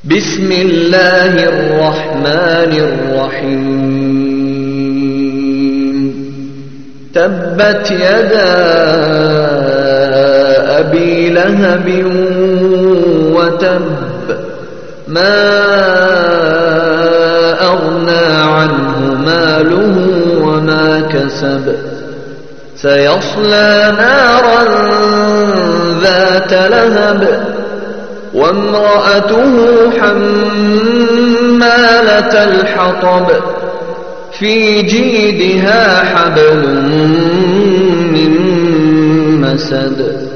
بسم الله الرحمن الرحيم تبت يدا أبي لهب وتب ما أغنى عنه ماله وما كسب سيصلى نارا ذات لهب وامرأته حمالة الحطب في جيدها حبل من مسد